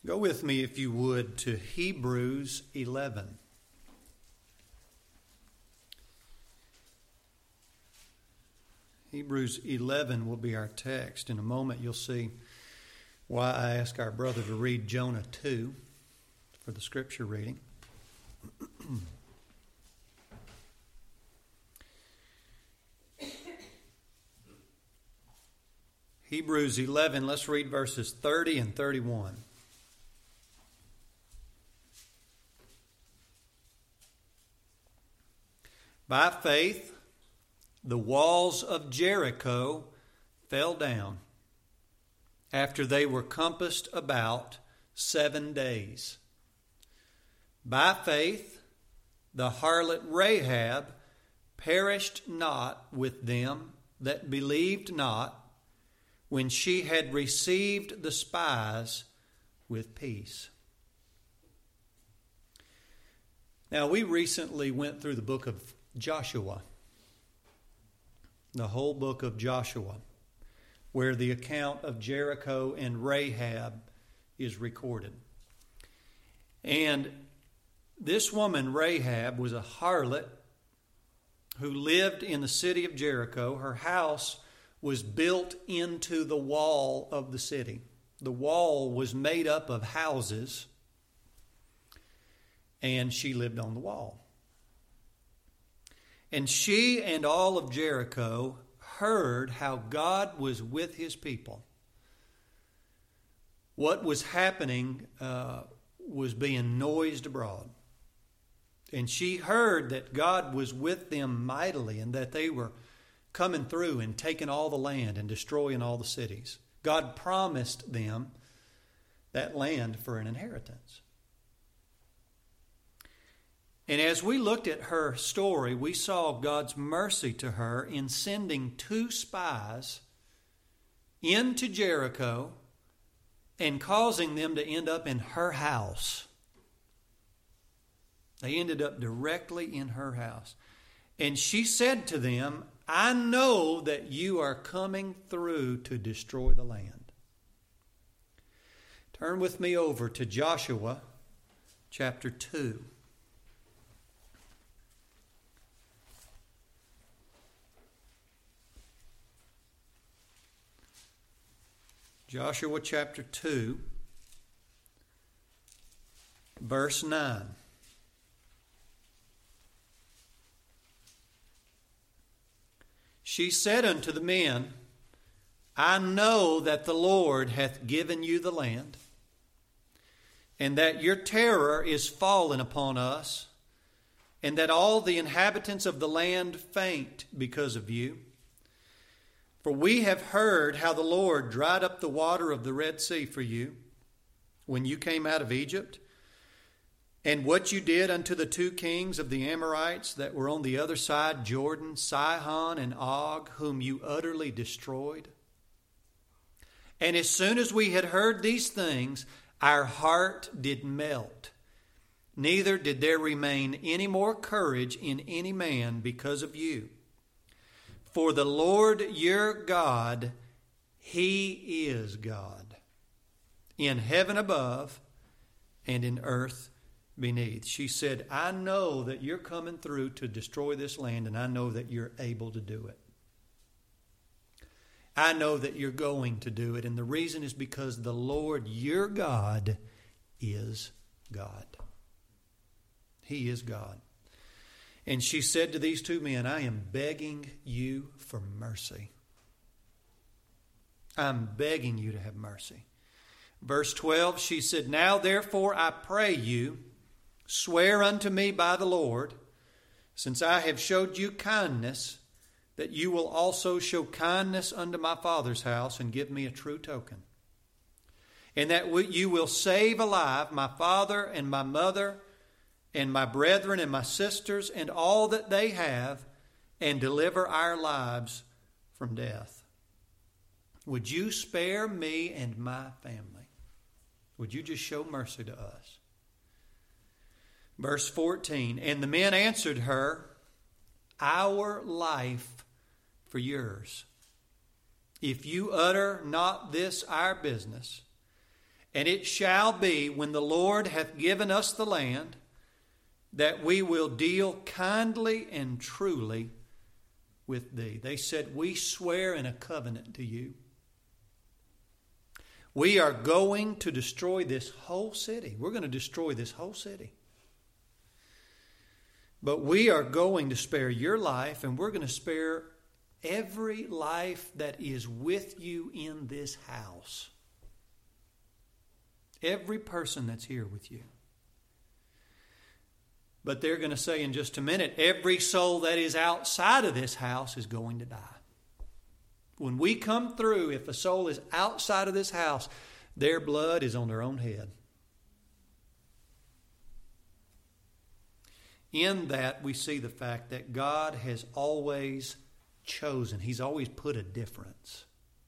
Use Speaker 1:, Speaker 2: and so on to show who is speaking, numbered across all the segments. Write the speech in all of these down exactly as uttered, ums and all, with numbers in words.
Speaker 1: Go with me, if you would, to Hebrews eleven. Hebrews eleven will be our text. In a moment, you'll see why I asked our brother to read Jonah two for the scripture reading. Hebrews eleven, let's read verses thirty and thirty-one. By faith, the walls of Jericho fell down after they were compassed about seven days. By faith, the harlot Rahab perished not with them that believed not, when she had received the spies with peace. Now, we recently went through the book of Joshua, the whole book of Joshua, where the account of Jericho and Rahab is recorded. And this woman, Rahab, was a harlot who lived in the city of Jericho. Her house was built into the wall of the city. The wall was made up of houses, and she lived on the wall. And she and all of Jericho heard how God was with his people. What was happening uh, was being noised abroad. And she heard that God was with them mightily and that they were coming through and taking all the land and destroying all the cities. God promised them that land for an inheritance. And as we looked at her story, we saw God's mercy to her in sending two spies into Jericho and causing them to end up in her house. They ended up directly in her house. And she said to them, I know that you are coming through to destroy the land. Turn with me over to Joshua chapter two. Joshua chapter two, verse nine. She said unto the men, I know that the Lord hath given you the land, and that your terror is fallen upon us, and that all the inhabitants of the land faint because of you. For we have heard how the Lord dried up the water of the Red Sea for you when you came out of Egypt, and what you did unto the two kings of the Amorites that were on the other side Jordan, Sihon and Og, whom you utterly destroyed. And as soon as we had heard these things, our heart did melt. Neither did there remain any more courage in any man because of you. For the Lord your God, He is God, in heaven above and in earth beneath. She said, I know that you're coming through to destroy this land, and I know that you're able to do it. I know that you're going to do it, and the reason is because the Lord your God is God. He is God. And she said to these two men, I am begging you for mercy. I'm begging you to have mercy. Verse twelve, she said, Now therefore I pray you, swear unto me by the Lord, since I have showed you kindness, that you will also show kindness unto my father's house and give me a true token. And that you will save alive my father and my mother and my brethren and my sisters and all that they have, and deliver our lives from death. Would you spare me and my family? Would you just show mercy to us? Verse fourteen, and the men answered her, Our life for yours. If you utter not this our business, And it shall be, when the Lord hath given us the land, that we will deal kindly and truly with thee. They said, we swear in a covenant to you. We are going to destroy this whole city. We're going to destroy this whole city. But we are going to spare your life, and we're going to spare every life that is with you in this house. Every person that's here with you. But they're going to say in just a minute, every soul that is outside of this house is going to die. When we come through, if a soul is outside of this house, their blood is on their own head. In that, we see the fact that God has always chosen. He's always put a difference.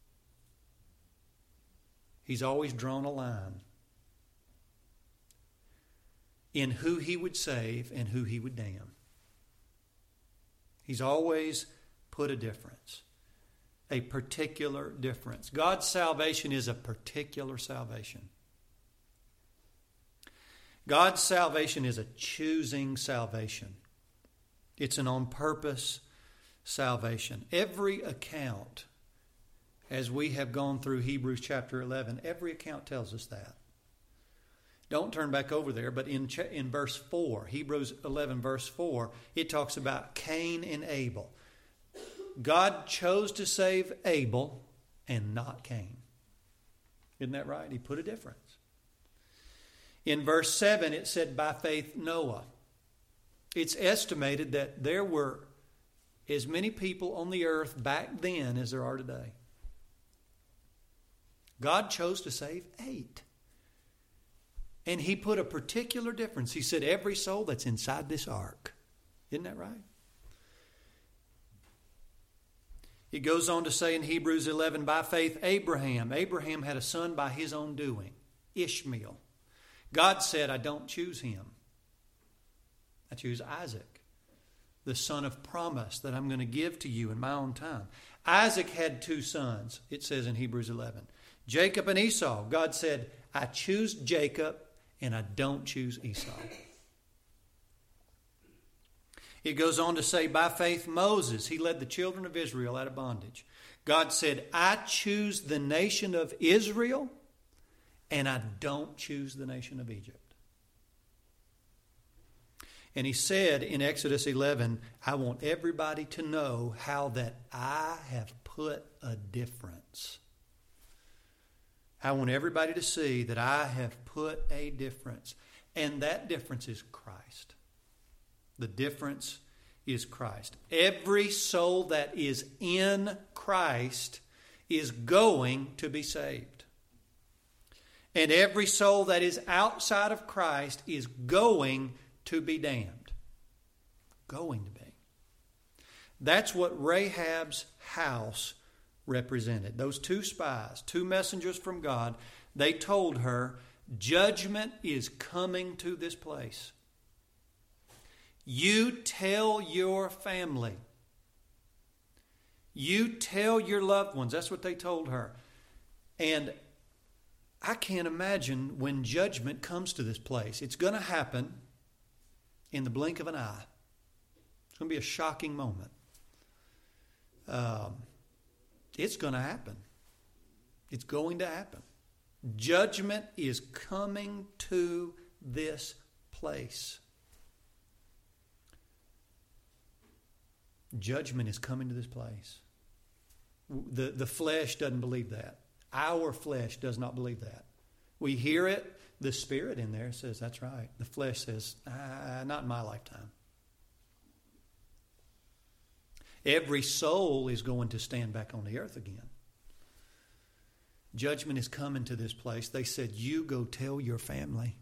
Speaker 1: He's always drawn a line in who He would save and who He would damn. He's always put a difference. A particular difference. God's salvation is a particular salvation. God's salvation is a choosing salvation. It's an on-purpose salvation. Every account, as we have gone through Hebrews chapter eleven, every account tells us that. Don't turn back over there, but in in verse four, Hebrews eleven verse four, it talks about Cain and Abel. God chose to save Abel and not Cain. Isn't that right? He put a difference. In verse seven, it said, by faith Noah. It's estimated that there were as many people on the earth back then as there are today. God chose to save eight. And He put a particular difference. He said, every soul that's inside this ark. Isn't that right? It goes on to say in Hebrews eleven, by faith Abraham. Abraham had a son by his own doing, Ishmael. God said, I don't choose him. I choose Isaac, the son of promise that I'm going to give to you in my own time. Isaac had two sons, it says in Hebrews eleven. Jacob and Esau. God said, I choose Jacob and I don't choose Esau. It goes on to say, by faith Moses, he led the children of Israel out of bondage. God said, I choose the nation of Israel and I don't choose the nation of Egypt. And He said in Exodus eleven, I want everybody to know how that I have put a difference. I want everybody to see that I have put a difference. And that difference is Christ. The difference is Christ. Every soul that is in Christ is going to be saved. And every soul that is outside of Christ is going to be damned. Going to be. That's what Rahab's house represented. Those two spies, two messengers from God, they told her, judgment is coming to this place. You tell your family. You tell your loved ones. That's what they told her. And I can't imagine when judgment comes to this place. It's going to happen in the blink of an eye. It's going to be a shocking moment. Um, it's going to happen. It's going to happen. Judgment is coming to this place. Judgment is coming to this place. The, the flesh doesn't believe that. Our flesh does not believe that. We hear it. The Spirit in there says, that's right. The flesh says, ah, not in my lifetime. Every soul is going to stand back on the earth again. Judgment is coming to this place. They said, you go tell your family.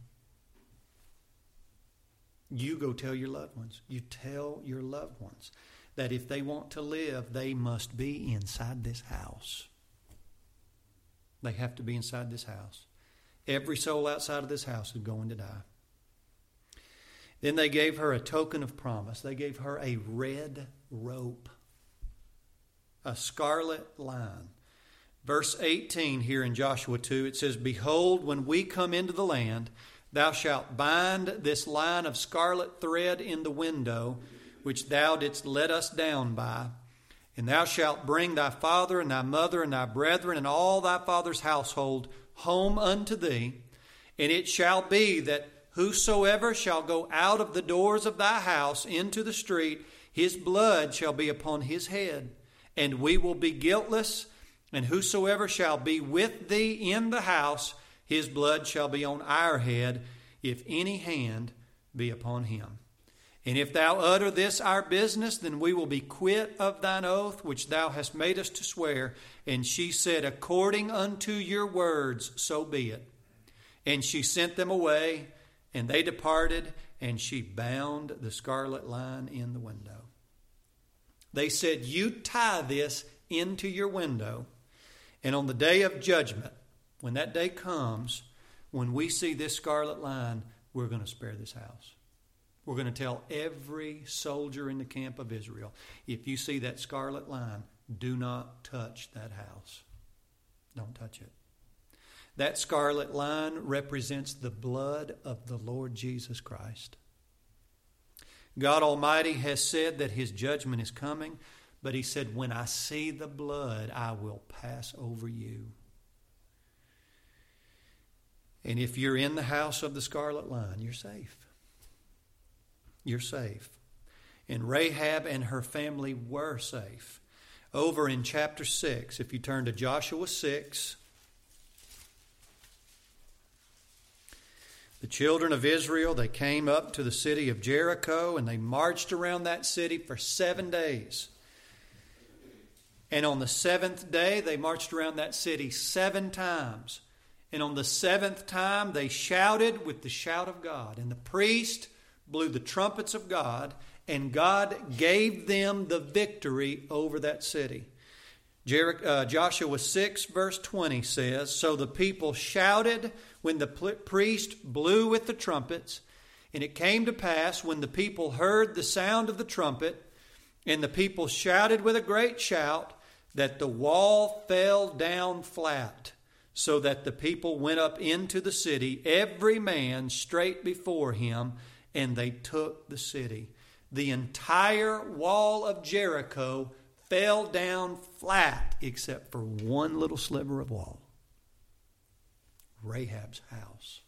Speaker 1: You go tell your loved ones. You tell your loved ones that if they want to live, they must be inside this house. They have to be inside this house. Every soul outside of this house is going to die. Then they gave her a token of promise. They gave her a red rope, a scarlet line. Verse eighteen here in Joshua two, it says, Behold, when we come into the land, thou shalt bind this line of scarlet thread in the window, which thou didst let us down by. And thou shalt bring thy father and thy mother and thy brethren and all thy father's household home unto thee. And it shall be that whosoever shall go out of the doors of thy house into the street, his blood shall be upon his head, and we will be guiltless. And whosoever shall be with thee in the house, his blood shall be on our head, if any hand be upon him. And if thou utter this our business, then we will be quit of thine oath, which thou hast made us to swear. And she said, According unto your words, so be it. And she sent them away, and they departed, and she bound the scarlet line in the window. They said, You tie this into your window, and on the day of judgment, when that day comes, when we see this scarlet line, we're going to spare this house. We're going to tell every soldier in the camp of Israel, if you see that scarlet line, do not touch that house. Don't touch it. That scarlet line represents the blood of the Lord Jesus Christ. God Almighty has said that His judgment is coming, but He said, when I see the blood, I will pass over you. And if you're in the house of the scarlet line, you're safe. You're safe. And Rahab and her family were safe. Over in chapter six, if you turn to Joshua six, the children of Israel, they came up to the city of Jericho, and they marched around that city for seven days. And on the seventh day, they marched around that city seven times. And on the seventh time, they shouted with the shout of God. And the priest blew the trumpets of God, and God gave them the victory over that city. Jer- uh, Joshua six verse twenty says, So the people shouted when the priest blew with the trumpets. And it came to pass, when the people heard the sound of the trumpet, and the people shouted with a great shout, that the wall fell down flat, so that the people went up into the city, every man straight before him, and they took the city. The entire wall of Jericho fell down flat, except for one little sliver of wall. Rahab's house.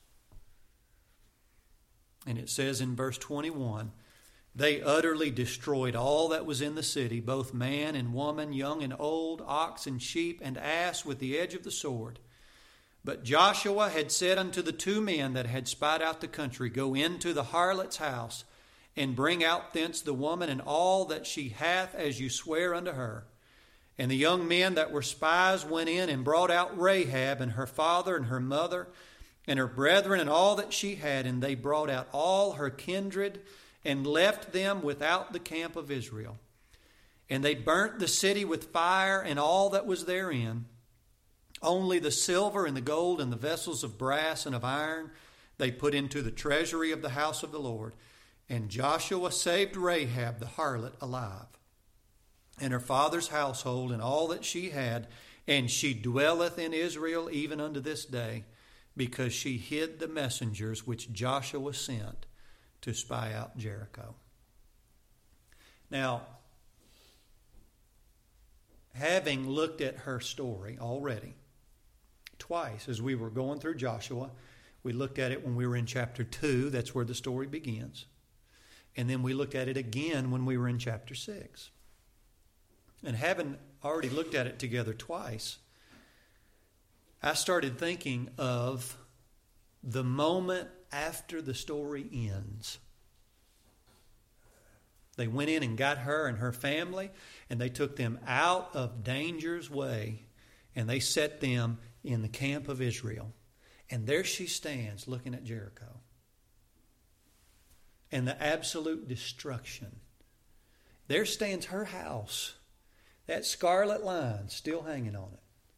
Speaker 1: And it says in verse twenty-one, They utterly destroyed all that was in the city, both man and woman, young and old, ox and sheep and ass, with the edge of the sword. But Joshua had said unto the two men that had spied out the country, Go into the harlot's house, and bring out thence the woman and all that she hath, as you swear unto her. And the young men that were spies went in and brought out Rahab and her father and her mother and her brethren and all that she had, and they brought out all her kindred and left them without the camp of Israel. And they burnt the city with fire and all that was therein. Only the silver and the gold and the vessels of brass and of iron they put into the treasury of the house of the Lord. And Joshua saved Rahab the harlot alive, and her father's household and all that she had, and she dwelleth in Israel even unto this day, because she hid the messengers which Joshua sent to spy out Jericho. Now, having looked at her story already, twice as we were going through Joshua, we looked at it when we were in chapter two, that's where the story begins. And then we looked at it again when we were in chapter six. And having already looked at it together twice, I started thinking of the moment after the story ends. They went in and got her and her family, and they took them out of danger's way, and they set them in the camp of Israel. And there she stands looking at Jericho. And the absolute destruction. There stands her house. That scarlet line still hanging on it.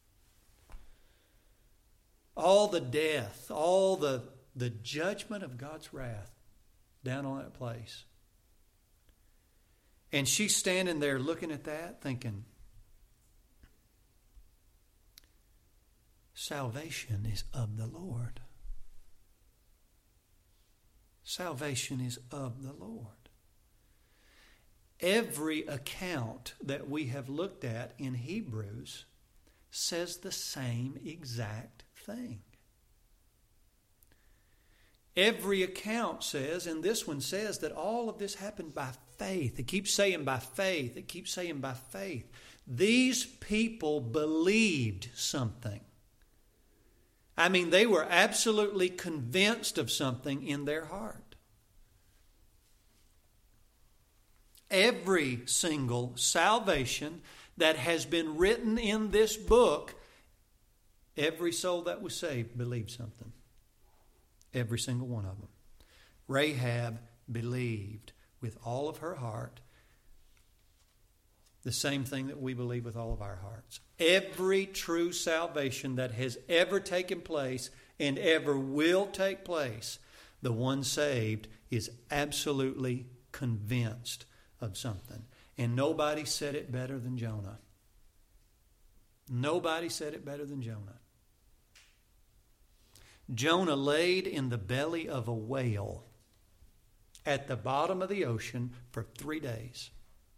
Speaker 1: All the death, all the, the judgment of God's wrath down on that place. And she's standing there looking at that thinking, Salvation is of the Lord. Salvation is of the Lord. Every account that we have looked at in Hebrews says the same exact thing. Every account says, and this one says, that all of this happened by faith. It keeps saying by faith. It keeps saying by faith. These people believed something. I mean, they were absolutely convinced of something in their heart. Every single salvation that has been written in this book, every soul that was saved believed something. Every single one of them. Rahab believed with all of her heart the same thing that we believe with all of our hearts. Every true salvation that has ever taken place and ever will take place, the one saved is absolutely convinced of something. And nobody said it better than Jonah. Nobody said it better than Jonah. Jonah laid in the belly of a whale at the bottom of the ocean for three days.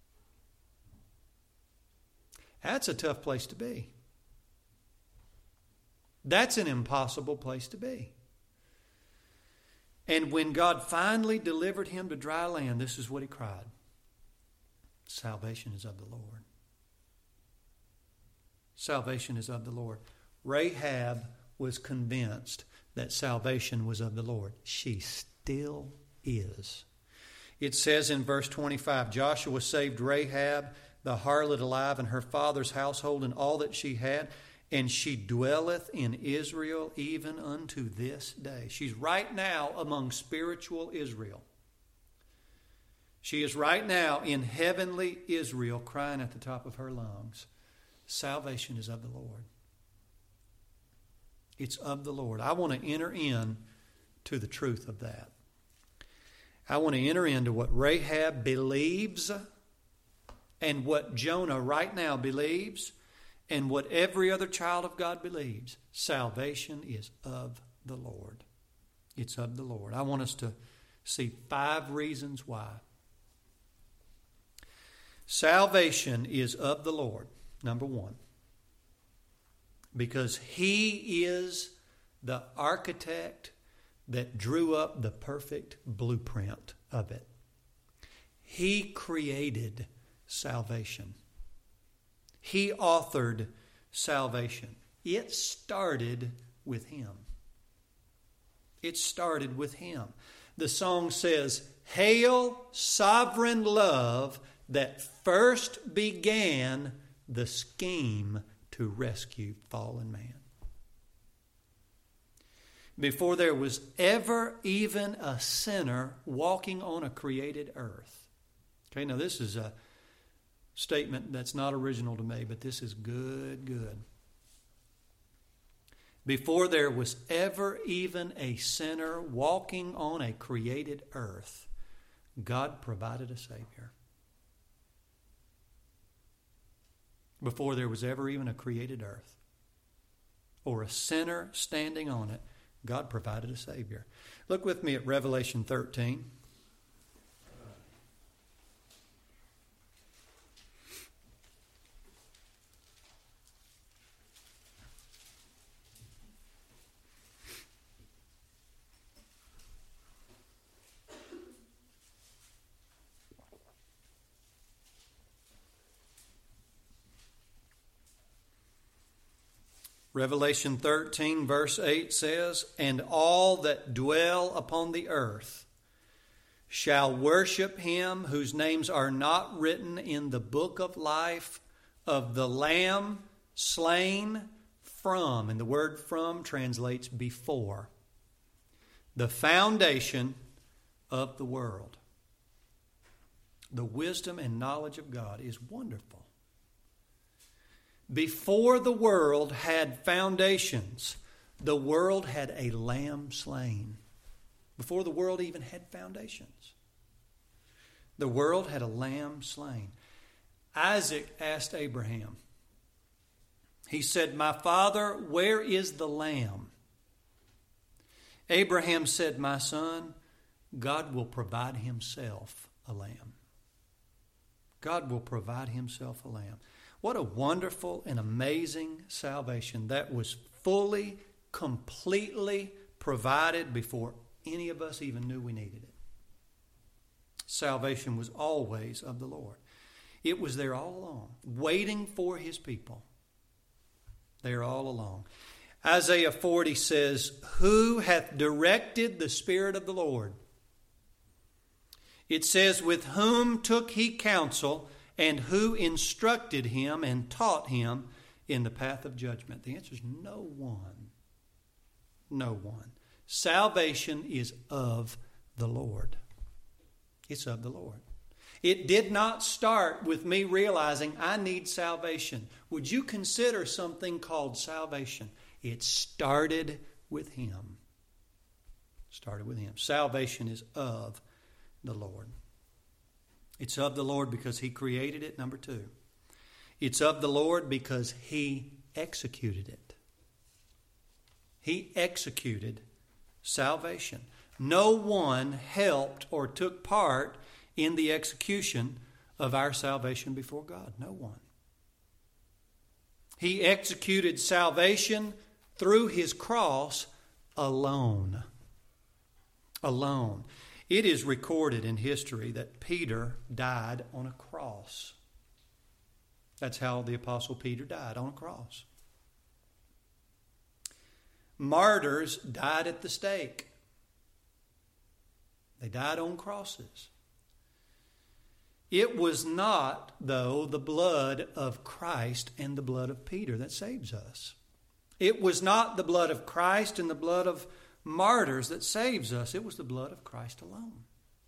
Speaker 1: That's a tough place to be. That's an impossible place to be. And when God finally delivered him to dry land, this is what he cried. Salvation is of the Lord. Salvation is of the Lord. Rahab was convinced that salvation was of the Lord. She still is. It says in verse twenty-five, Joshua saved Rahab, the harlot, alive, and her father's household, and all that she had, and she dwelleth in Israel even unto this day. She's right now among spiritual Israel. She is right now in heavenly Israel, crying at the top of her lungs, salvation is of the Lord. It's of the Lord. I want to enter in to the truth of that. I want to enter into what Rahab believes and what Jonah right now believes and what every other child of God believes. Salvation is of the Lord. It's of the Lord. I want us to see five reasons why. Salvation is of the Lord, number one, because He is the architect that drew up the perfect blueprint of it. He created salvation. He authored salvation. It started with Him. It started with Him. The song says, "Hail, sovereign love that first began the scheme to rescue fallen man." Before there was ever even a sinner walking on a created earth. Okay, now this is a statement that's not original to me, but this is good, good. Before there was ever even a sinner walking on a created earth, God provided a Savior. Before there was ever even a created earth or a sinner standing on it, God provided a Savior. Look with me at Revelation thirteen. Revelation thirteen verse eight says, "And all that dwell upon the earth shall worship Him whose names are not written in the book of life of the Lamb slain from," and the word "from" translates before, "the foundation of the world." The wisdom and knowledge of God is wonderful. Before the world had foundations, the world had a lamb slain. Before the world even had foundations, the world had a lamb slain. Isaac asked Abraham, He said, "My father, where is the lamb?" Abraham said, "My son, God will provide himself a lamb." God will provide himself a lamb. What a wonderful and amazing salvation that was fully, completely provided before any of us even knew we needed it. Salvation was always of the Lord. It was there all along, waiting for his people. There all along. Isaiah forty says, "Who hath directed the Spirit of the Lord?" It says, "With whom took he counsel, and who instructed him and taught him in the path of judgment?" The answer is no one. No one. Salvation is of the Lord. It's of the Lord. It did not start with me realizing I need salvation. Would you consider something called salvation? It started with him. Started with him. Salvation is of the Lord. It's of the Lord because he created it, number two. It's of the Lord because he executed it. He executed salvation. No one helped or took part in the execution of our salvation before God. No one. He executed salvation through his cross alone. Alone. It is recorded in history that Peter died on a cross. That's how the Apostle Peter died, on a cross. Martyrs died at the stake. They died on crosses. It was not, though, the blood of Christ and the blood of Peter that saves us. It was not the blood of Christ and the blood of martyrs that saves us. It was the blood of Christ alone.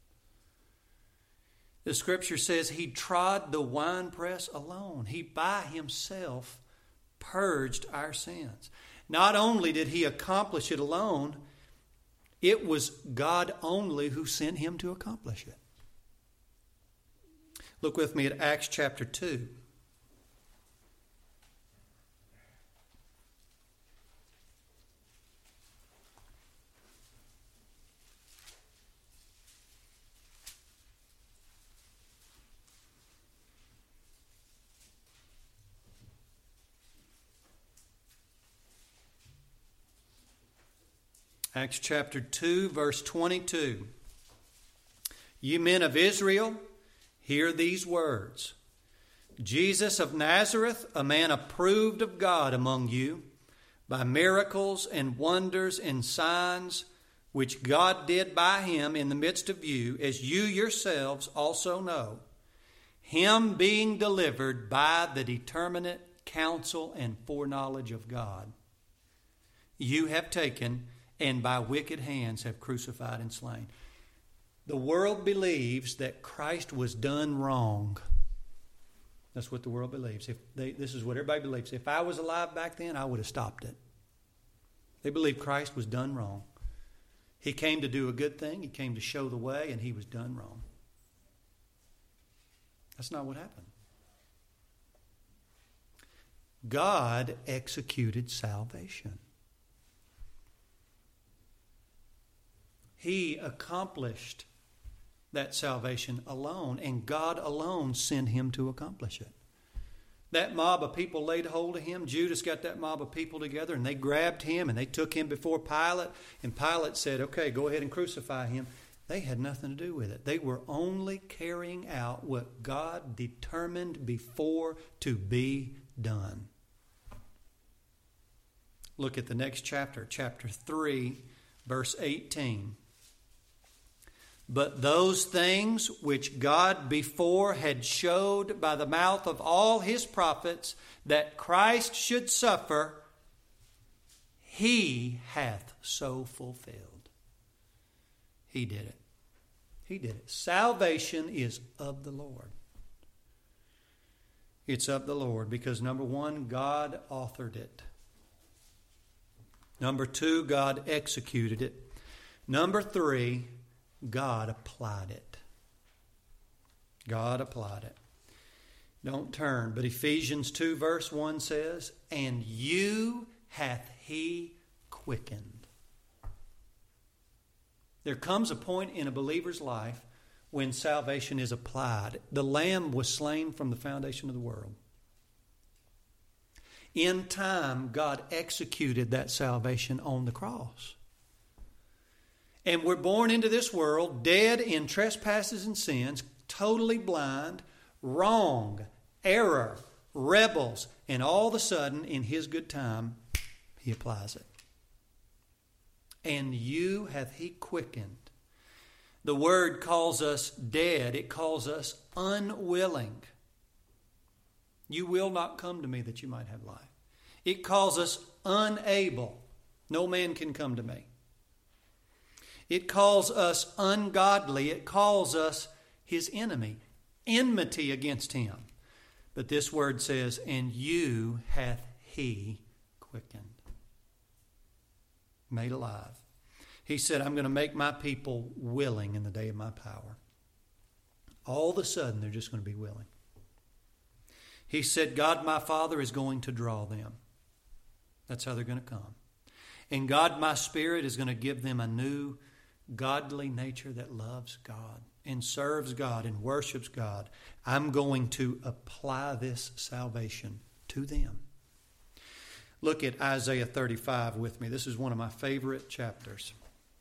Speaker 1: The Scripture says he trod the winepress alone. He by himself purged our sins. Not only did he accomplish it alone, it was God only who sent him to accomplish it. Look with me at Acts chapter two. Acts chapter two, verse twenty-two. "You men of Israel, hear these words. Jesus of Nazareth, a man approved of God among you, by miracles and wonders and signs, which God did by him in the midst of you, as you yourselves also know, him being delivered by the determinate counsel and foreknowledge of God, you have taken and by wicked hands have crucified and slain." The world believes that Christ was done wrong. That's what the world believes. If they, this is what everybody believes. If I was alive back then, I would have stopped it. They believe Christ was done wrong. He came to do a good thing. He came to show the way, and he was done wrong. That's not what happened. God executed salvation. He accomplished that salvation alone, and God alone sent him to accomplish it. That mob of people laid hold of him. Judas got that mob of people together, and they grabbed him, and they took him before Pilate, and Pilate said, "Okay, go ahead and crucify him." They had nothing to do with it. They were only carrying out what God determined before to be done. Look at the next chapter, chapter three, verse eighteen. "But those things which God before had showed by the mouth of all his prophets that Christ should suffer, he hath so fulfilled." He did it. He did it. Salvation is of the Lord. It's of the Lord because, number one, God authored it. Number two, God executed it. Number three, God applied it. God applied it. Don't turn. But Ephesians two verse one says, and you hath he quickened. There comes a point in a believer's life when salvation is applied. The Lamb was slain from the foundation of the world. In time, God executed that salvation on the cross. And we're born into this world dead in trespasses and sins, totally blind, wrong, error, rebels, and all of a sudden, in His good time, He applies it. And you hath he quickened. The word calls us dead. It calls us unwilling. You will not come to me that you might have life. It calls us unable. No man can come to me. It calls us ungodly. It calls us His enemy. Enmity against Him. But this word says, and you hath he quickened. Made alive. He said, I'm going to make my people willing in the day of my power. All of a sudden, they're just going to be willing. He said, God my Father is going to draw them. That's how they're going to come. And God my Spirit is going to give them a new godly nature that loves God and serves God and worships God. I'm going to apply this salvation to them. Look at Isaiah thirty-five with me. This is one of my favorite chapters.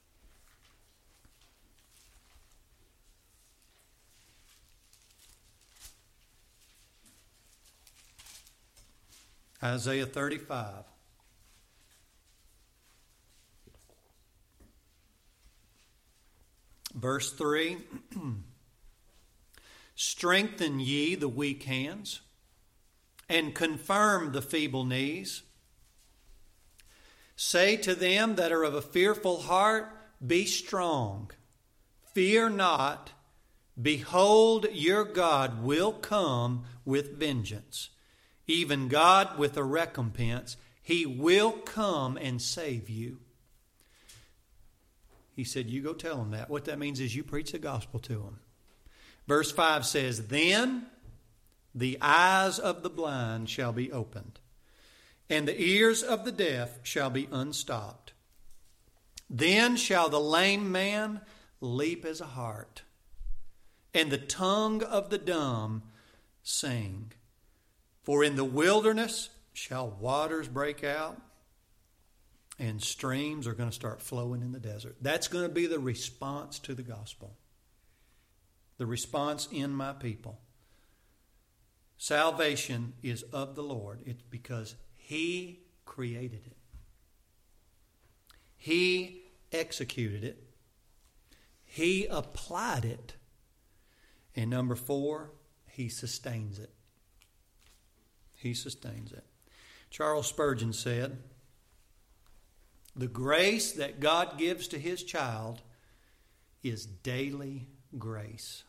Speaker 1: Isaiah thirty-five. Verse three. Strengthen ye the weak hands, and confirm the feeble knees. Say to them that are of a fearful heart, be strong. Fear not. Behold, your God will come with vengeance. Even God with a recompense. He will come and save you. He said, you go tell them that. What that means is you preach the gospel to them. Verse five says, then the eyes of the blind shall be opened, and the ears of the deaf shall be unstopped. Then shall the lame man leap as a hart, and the tongue of the dumb sing. For in the wilderness shall waters break out, and streams are going to start flowing in the desert. That's going to be the response to the gospel. The response in my people. Salvation is of the Lord. It's because He created it. He executed it. He applied it. And number four, He sustains it. He sustains it. Charles Spurgeon said, the grace that God gives to His child is daily grace.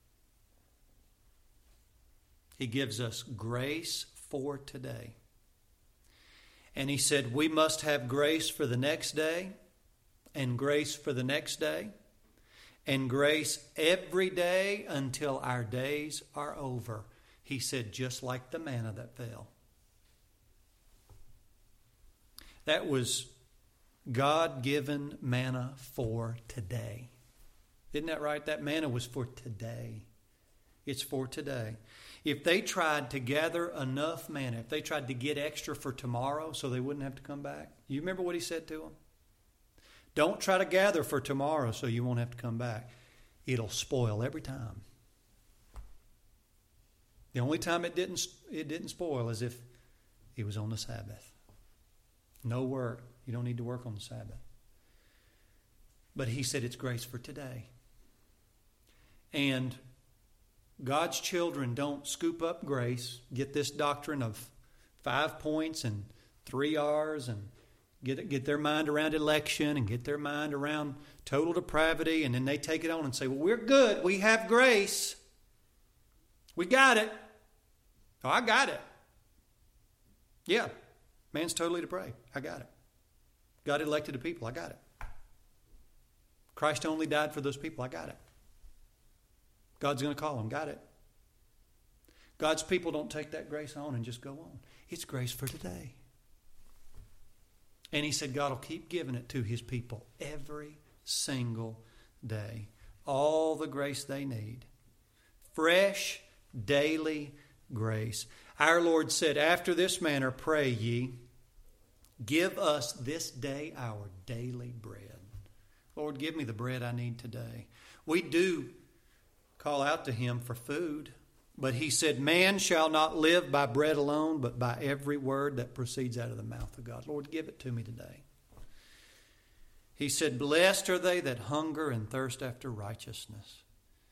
Speaker 1: He gives us grace for today. And he said we must have grace for the next day, and grace for the next day, and grace every day until our days are over. He said, just like the manna that fell. That was God-given manna for today. Isn't that right? That manna was for today. It's for today. If they tried to gather enough manna, if they tried to get extra for tomorrow so they wouldn't have to come back, you remember what He said to them? Don't try to gather for tomorrow so you won't have to come back. It'll spoil every time. The only time it didn't it didn't spoil is if it was on the Sabbath. No work. You don't need to work on the Sabbath. But He said it's grace for today. And God's children don't scoop up grace, get this doctrine of five points and three R's, and get get their mind around election and get their mind around total depravity, and then they take it on and say, well, we're good. We have grace. We got it. Oh, I got it. Yeah, man's totally depraved. I got it. God elected a people. I got it. Christ only died for those people. I got it. God's going to call them. Got it. God's people don't take that grace on and just go on. It's grace for today. And he said God will keep giving it to his people every single day. All the grace they need. Fresh, daily grace. Our Lord said, after this manner pray ye, give us this day our daily bread. Lord, give me the bread I need today. We do call out to him for food. But he said, man shall not live by bread alone, but by every word that proceeds out of the mouth of God. Lord, give it to me today. He said, blessed are they that hunger and thirst after righteousness.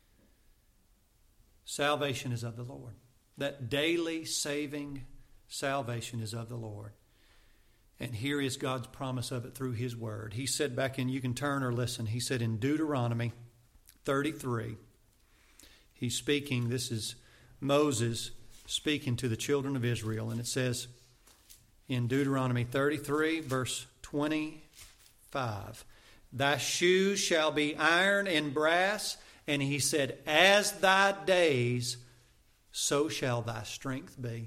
Speaker 1: Salvation is of the Lord. That daily saving salvation is of the Lord. And here is God's promise of it through his word. He said back in, you can turn or listen, he said in Deuteronomy thirty-three, he's speaking, this is Moses speaking to the children of Israel. And it says in Deuteronomy thirty-three, verse twenty-five, thy shoes shall be iron and brass. And he said, as thy days, so shall thy strength be.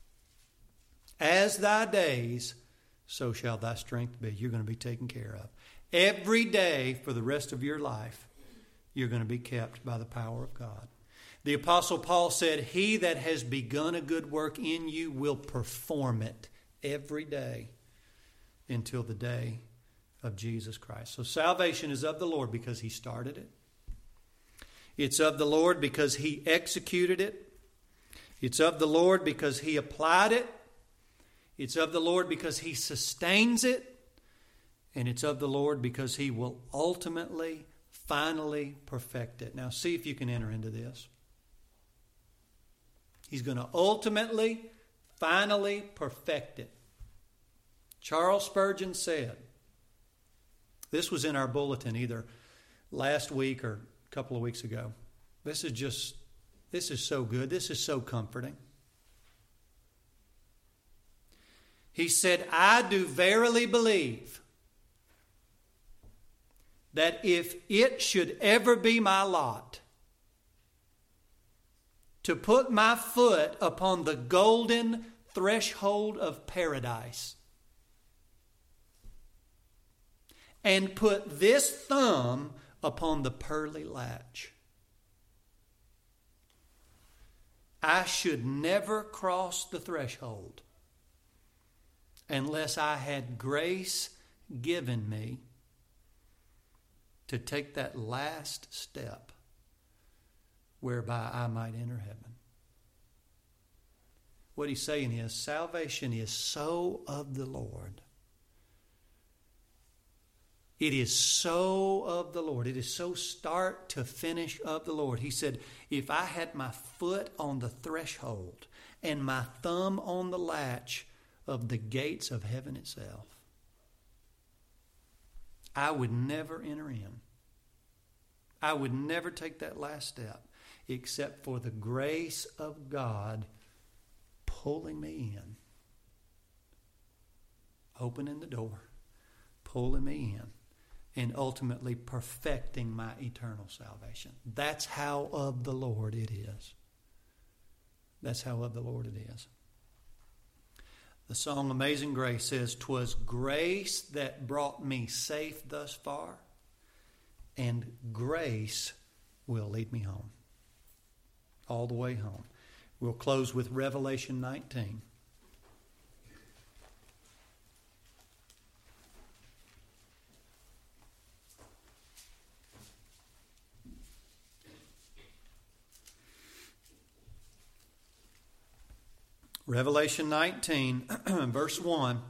Speaker 1: As thy days, so shall thy strength be. You're going to be taken care of. Every day for the rest of your life, you're going to be kept by the power of God. The Apostle Paul said, he that has begun a good work in you will perform it every day until the day of Jesus Christ. So salvation is of the Lord because he started it. It's of the Lord because he executed it. It's of the Lord because he applied it. It's of the Lord because he sustains it. And it's of the Lord because he will ultimately, finally perfect it. Now see if you can enter into this. He's going to ultimately, finally perfect it. Charles Spurgeon said, this was in our bulletin either last week or a couple of weeks ago. This is just, this is so good. This is so comforting. He said, I do verily believe that if it should ever be my lot to put my foot upon the golden threshold of paradise and put this thumb upon the pearly latch, I should never cross the threshold unless I had grace given me to take that last step whereby I might enter heaven. What he's saying is, salvation is so of the Lord. It is so of the Lord. It is so start to finish of the Lord. He said, if I had my foot on the threshold and my thumb on the latch of the gates of heaven itself, I would never enter in. I would never take that last step except for the grace of God pulling me in, opening the door, pulling me in, and ultimately perfecting my eternal salvation. That's how of the Lord it is. That's how of the Lord it is. The song Amazing Grace says, 'Twas grace that brought me safe thus far, and grace will lead me home. All the way home. We'll close with Revelation nineteen. Revelation nineteen, verse one.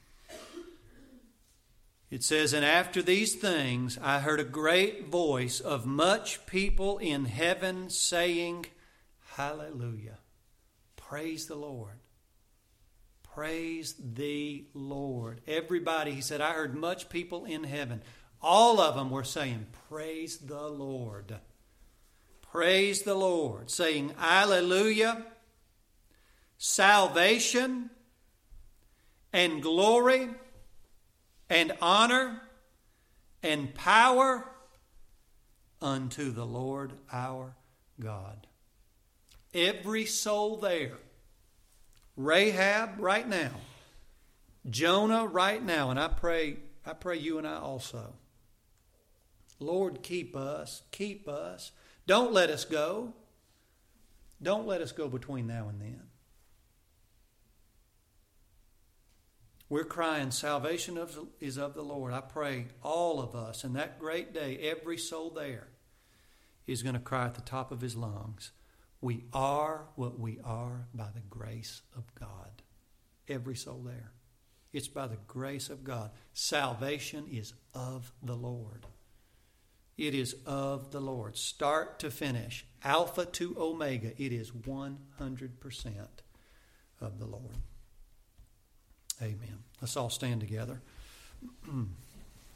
Speaker 1: It says, and after these things I heard a great voice of much people in heaven saying, Hallelujah. Praise the Lord. Praise the Lord. Everybody, he said, I heard much people in heaven. All of them were saying, Praise the Lord. Praise the Lord. Saying, Hallelujah. Salvation and glory and honor and power unto the Lord our God. Every soul there. Rahab right now. Jonah right now. And I pray, I pray you and I also. Lord, keep us. Keep us. Don't let us go. Don't let us go between now and then. We're crying, salvation is of the Lord. I pray all of us in that great day, every soul there is going to cry at the top of his lungs, we are what we are by the grace of God. Every soul there. It's by the grace of God. Salvation is of the Lord. It is of the Lord. Start to finish. Alpha to Omega. It is one hundred percent of the Lord. Amen. Let's all stand together.